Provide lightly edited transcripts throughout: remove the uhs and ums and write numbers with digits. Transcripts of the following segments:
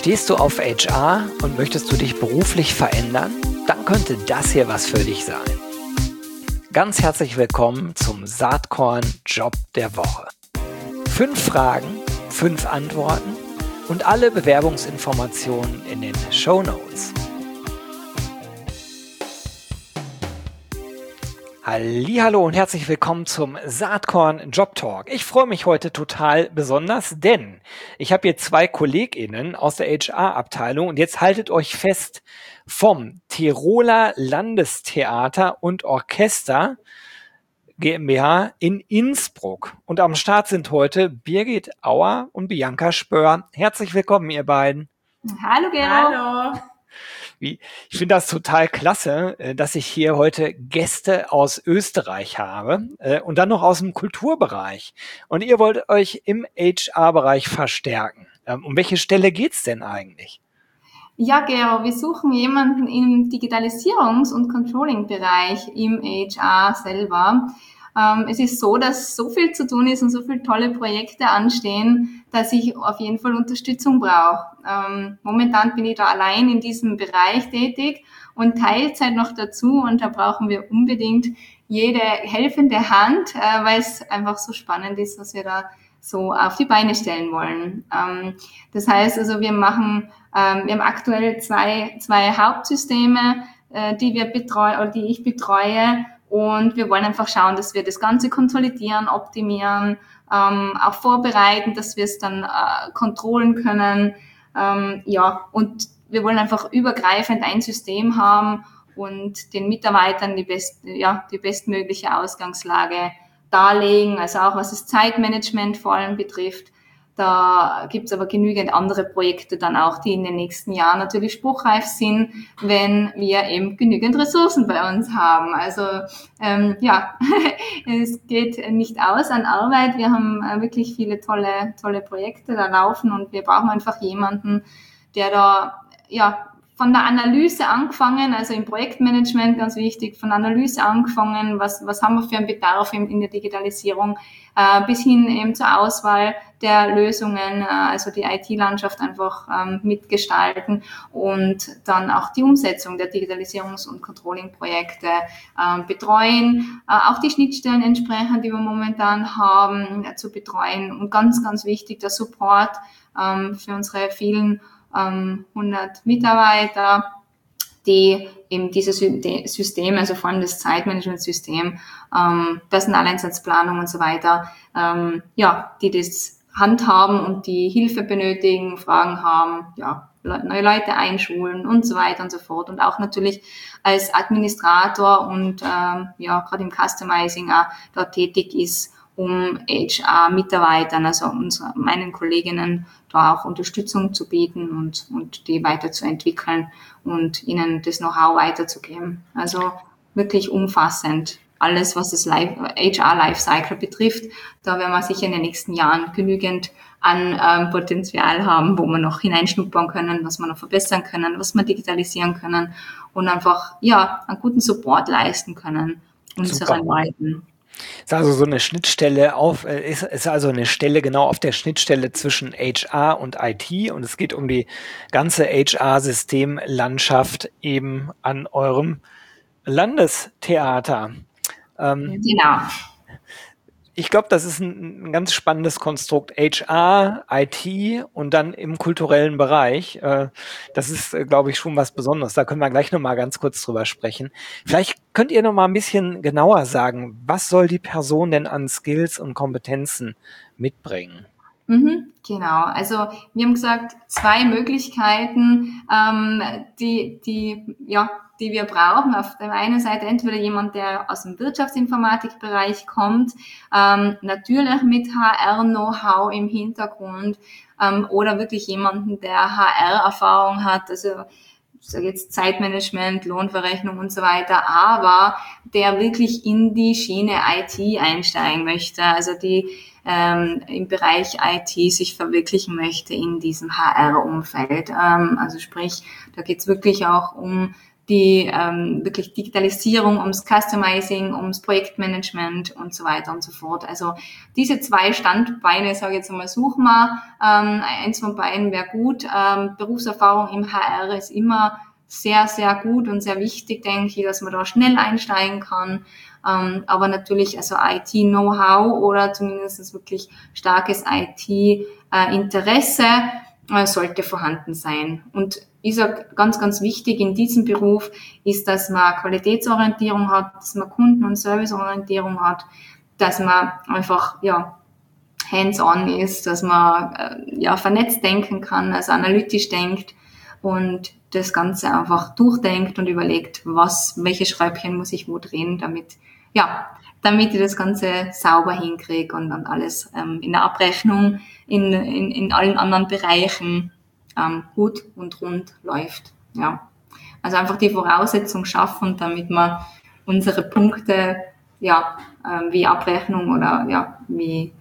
Stehst du auf HR und möchtest du dich beruflich verändern? Dann könnte das hier was für dich sein. Ganz herzlich willkommen zum Saatkorn Job der Woche. 5 Fragen, 5 Antworten und alle Bewerbungsinformationen in den Shownotes. Hallihallo und herzlich willkommen zum Saatkorn Job Talk. Ich freue mich heute total besonders, denn ich habe hier 2 KollegInnen aus der HR-Abteilung und jetzt haltet euch fest, vom Tiroler Landestheater und Orchester GmbH in Innsbruck. Und am Start sind heute Birgit Auer und Bianca Spöhr. Herzlich willkommen, ihr beiden. Hallo, Gero. Hallo. Ich finde das total klasse, dass ich hier heute Gäste aus Österreich habe und dann noch aus dem Kulturbereich. Und ihr wollt euch im HR-Bereich verstärken. Um welche Stelle geht's denn eigentlich? Ja, Gero, wir suchen jemanden im Digitalisierungs- und Controlling-Bereich im HR selber. Es ist so, dass so viel zu tun ist und so viele tolle Projekte anstehen, dass ich auf jeden Fall Unterstützung brauche. Momentan bin ich da allein in diesem Bereich tätig und Teilzeit noch dazu und da brauchen wir unbedingt jede helfende Hand, weil es einfach so spannend ist, was wir da so auf die Beine stellen wollen. Das heißt also, wir haben aktuell zwei Hauptsysteme, die ich betreue. Und wir wollen einfach schauen, dass wir das Ganze konsolidieren, optimieren, auch vorbereiten, dass wir es dann kontrollen können. Und wir wollen einfach übergreifend ein System haben und den Mitarbeitern die bestmögliche Ausgangslage darlegen. Also auch was das Zeitmanagement vor allem betrifft. Da gibt's aber genügend andere Projekte dann auch, die in den nächsten Jahren natürlich spruchreif sind, wenn wir eben genügend Ressourcen bei uns haben. Also es geht nicht aus an Arbeit. Wir haben wirklich viele tolle Projekte da laufen und wir brauchen einfach jemanden, der da von der Analyse angefangen, also im Projektmanagement ganz wichtig, von Analyse angefangen, was haben wir für einen Bedarf in der Digitalisierung, bis hin eben zur Auswahl der Lösungen, also die IT-Landschaft einfach mitgestalten und dann auch die Umsetzung der Digitalisierungs- und Controlling-Projekte betreuen, auch die Schnittstellen entsprechend, die wir momentan haben, zu betreuen und ganz, ganz wichtig, der Support für unsere vielen 100 Mitarbeiter, die eben dieses System, also vor allem das Zeitmanagementsystem, Personaleinsatzplanung und so weiter, die das handhaben und die Hilfe benötigen, Fragen haben, neue Leute einschulen und so weiter und so fort. Und auch natürlich als Administrator und gerade im Customizing auch dort tätig ist, um HR-Mitarbeitern, also meinen Kolleginnen, da auch Unterstützung zu bieten und die weiterzuentwickeln und ihnen das Know-how weiterzugeben. Also wirklich umfassend. Alles, was das HR-Lifecycle betrifft, da werden wir sicher in den nächsten Jahren genügend an Potenzial haben, wo wir noch hineinschnuppern können, was wir noch verbessern können, was wir digitalisieren können und einfach einen guten Support leisten können unseren Leuten. Ist also so eine Schnittstelle ist also eine Stelle genau auf der Schnittstelle zwischen HR und IT und es geht um die ganze HR-Systemlandschaft eben an eurem Landestheater. Genau. Ich glaube, das ist ein ganz spannendes Konstrukt. HR, IT und dann im kulturellen Bereich. Das ist, glaube ich, schon was Besonderes. Da können wir gleich nochmal ganz kurz drüber sprechen. Vielleicht könnt ihr nochmal ein bisschen genauer sagen, was soll die Person denn an Skills und Kompetenzen mitbringen? Genau, also wir haben gesagt, 2 Möglichkeiten, die wir brauchen. Auf der einen Seite entweder jemand, der aus dem Wirtschaftsinformatikbereich kommt, natürlich mit HR-Know-how im Hintergrund, oder wirklich jemanden, der HR-Erfahrung hat, also ich sage jetzt Zeitmanagement, Lohnverrechnung und so weiter, aber der wirklich in die Schiene IT einsteigen möchte, also die im Bereich IT sich verwirklichen möchte in diesem HR-Umfeld. Also sprich, da geht's wirklich auch um die wirklich Digitalisierung, ums Customizing, ums Projektmanagement und so weiter und so fort. Also diese 2 Standbeine, sage ich jetzt einmal, suchen wir. Eins von beiden wäre gut. Berufserfahrung im HR ist immer sehr, sehr gut und sehr wichtig, denke ich, dass man da schnell einsteigen kann. Aber natürlich also IT-Know-how oder zumindest wirklich starkes IT-Interesse sollte vorhanden sein. Und ich sage, ganz, ganz wichtig in diesem Beruf ist, dass man Qualitätsorientierung hat, dass man Kunden- und Serviceorientierung hat, dass man einfach, ja, hands-on ist, dass man, ja, vernetzt denken kann, also analytisch denkt und das Ganze einfach durchdenkt und überlegt, welche Schräubchen muss ich wo drehen, damit ich das Ganze sauber hinkriege und dann alles in der Abrechnung, in allen anderen Bereichen gut und rund läuft. Ja. Also einfach die Voraussetzung schaffen, damit wir unsere Punkte, wie Abrechnung oder wie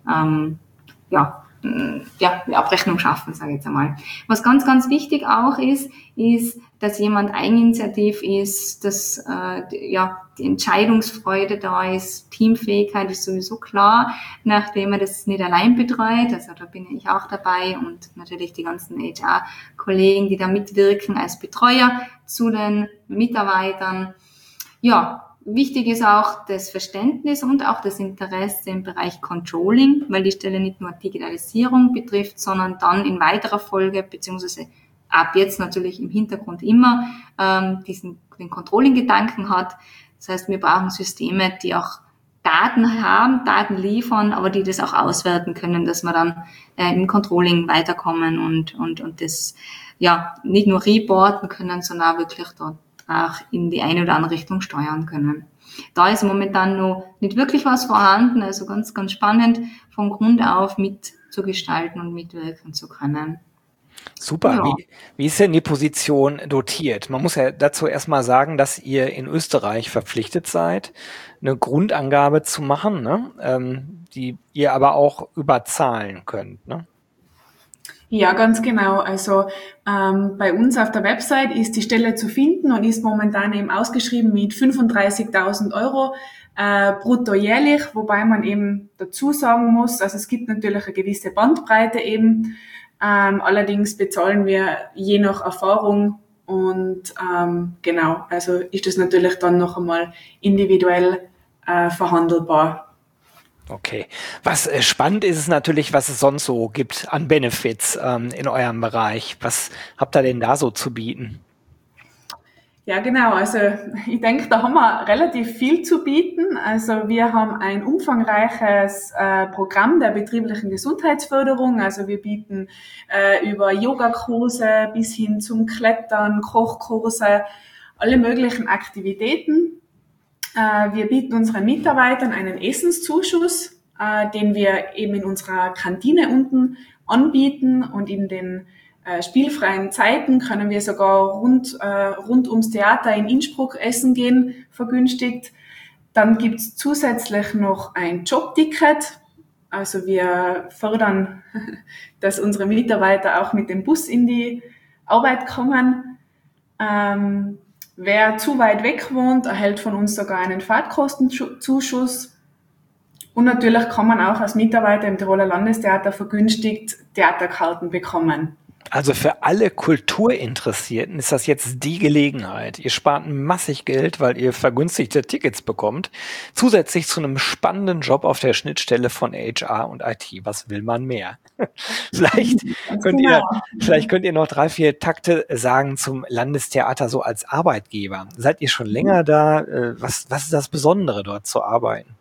Abrechnung schaffen, sage ich jetzt einmal. Was ganz, ganz wichtig auch ist, dass jemand eigeninitiativ ist, dass die Entscheidungsfreude da ist, Teamfähigkeit ist sowieso klar, nachdem man das nicht allein betreut, also da bin ich auch dabei und natürlich die ganzen HR-Kollegen, die da mitwirken als Betreuer zu den Mitarbeitern. Ja, wichtig ist auch das Verständnis und auch das Interesse im Bereich Controlling, weil die Stelle nicht nur Digitalisierung betrifft, sondern dann in weiterer Folge, beziehungsweise ab jetzt natürlich im Hintergrund immer, den Controlling-Gedanken hat. Das heißt, wir brauchen Systeme, die auch Daten haben, Daten liefern, aber die das auch auswerten können, dass wir dann im Controlling weiterkommen und das nicht nur reporten können, sondern auch wirklich dort auch in die eine oder andere Richtung steuern können. Da ist momentan noch nicht wirklich was vorhanden, also ganz, ganz spannend, von Grund auf mitzugestalten und mitwirken zu können. Super. Ja. Wie ist denn die Position dotiert? Man muss ja dazu erstmal sagen, dass ihr in Österreich verpflichtet seid, eine Grundangabe zu machen, ne? Die ihr aber auch überzahlen könnt, ne? Ja, ganz genau. Also bei uns auf der Website ist die Stelle zu finden und ist momentan eben ausgeschrieben mit 35.000 Euro brutto jährlich, wobei man eben dazu sagen muss, also es gibt natürlich eine gewisse Bandbreite eben, allerdings bezahlen wir je nach Erfahrung und genau, also ist das natürlich dann noch einmal individuell verhandelbar. Okay. Was spannend ist es natürlich, was es sonst so gibt an Benefits in eurem Bereich. Was habt ihr denn da so zu bieten? Ja, genau. Also ich denke, da haben wir relativ viel zu bieten. Also wir haben ein umfangreiches Programm der betrieblichen Gesundheitsförderung. Also wir bieten über Yogakurse bis hin zum Klettern, Kochkurse, alle möglichen Aktivitäten. Wir bieten unseren Mitarbeitern einen Essenszuschuss, den wir eben in unserer Kantine unten anbieten und in den spielfreien Zeiten können wir sogar rund ums Theater in Innsbruck essen gehen, vergünstigt. Dann gibt's zusätzlich noch ein Jobticket. Also wir fördern, dass unsere Mitarbeiter auch mit dem Bus in die Arbeit kommen. Wer zu weit weg wohnt, erhält von uns sogar einen Fahrtkostenzuschuss. Und natürlich kann man auch als Mitarbeiter im Tiroler Landestheater vergünstigt Theaterkarten bekommen. Also für alle Kulturinteressierten ist das jetzt die Gelegenheit. Ihr spart massig Geld, weil ihr vergünstigte Tickets bekommt. Zusätzlich zu einem spannenden Job auf der Schnittstelle von HR und IT. Was will man mehr? Vielleicht könnt ihr noch 3, 4 Takte sagen zum Landestheater so als Arbeitgeber. Seid ihr schon länger da? Was ist das Besondere, dort zu arbeiten?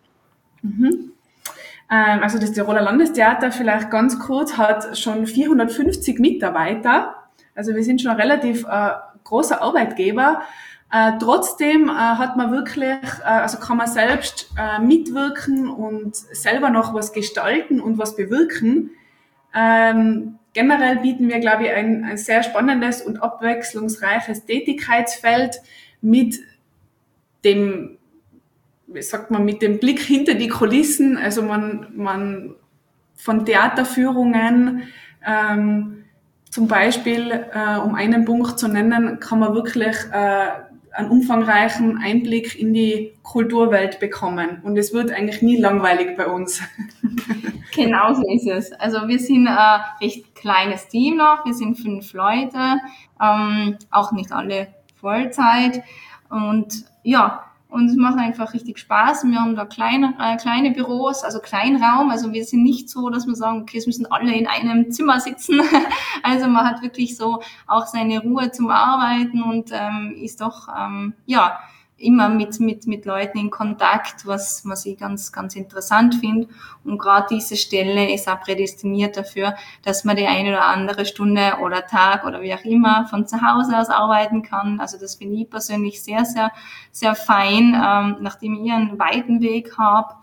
Also das Tiroler Landestheater, vielleicht ganz kurz, hat schon 450 Mitarbeiter. Also wir sind schon ein relativ großer Arbeitgeber. Trotzdem hat man wirklich, also kann man selbst mitwirken und selber noch was gestalten und was bewirken. Generell bieten wir, glaube ich, ein sehr spannendes und abwechslungsreiches Tätigkeitsfeld mit dem mit dem Blick hinter die Kulissen, also man von Theaterführungen Zum Beispiel, um einen Punkt zu nennen, kann man wirklich einen umfangreichen Einblick in die Kulturwelt bekommen. Und es wird eigentlich nie langweilig bei uns. Genau so ist es. Also wir sind ein recht kleines Team noch. Wir sind 5 Leute, auch nicht alle Vollzeit. Und ja, und es macht einfach richtig Spaß. Wir haben da kleine Büros, also Kleinraum. Also wir sind nicht so, dass wir sagen, okay, es müssen alle in einem Zimmer sitzen. Also man hat wirklich so auch seine Ruhe zum Arbeiten und ist doch immer mit Leuten in Kontakt, was ich ganz, ganz interessant finde. Und gerade diese Stelle ist auch prädestiniert dafür, dass man die eine oder andere Stunde oder Tag oder wie auch immer von zu Hause aus arbeiten kann. Also das finde ich persönlich sehr, sehr, sehr fein, nachdem ich einen weiten Weg habe.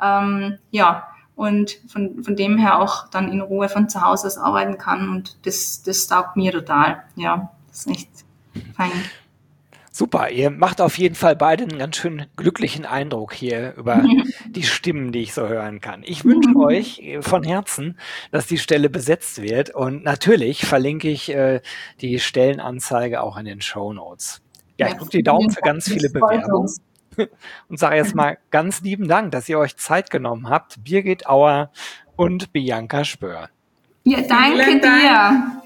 Und von dem her auch dann in Ruhe von zu Hause aus arbeiten kann. Und das taugt mir total. Ja, das ist echt fein. Super, ihr macht auf jeden Fall beide einen ganz schön glücklichen Eindruck hier über die Stimmen, die ich so hören kann. Ich wünsche euch von Herzen, dass die Stelle besetzt wird und natürlich verlinke ich die Stellenanzeige auch in den Shownotes. Ja, ich drücke die Daumen für ganz viele Bewerbungen und sage jetzt mal ganz lieben Dank, dass ihr euch Zeit genommen habt, Birgit Auer und Bianca Spöhr. Ja, danke dir.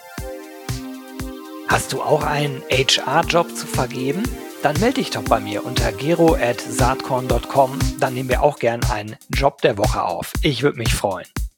Hast du auch einen HR-Job zu vergeben? Dann melde dich doch bei mir unter gero@saatkorn.com. Dann nehmen wir auch gern einen Job der Woche auf. Ich würde mich freuen.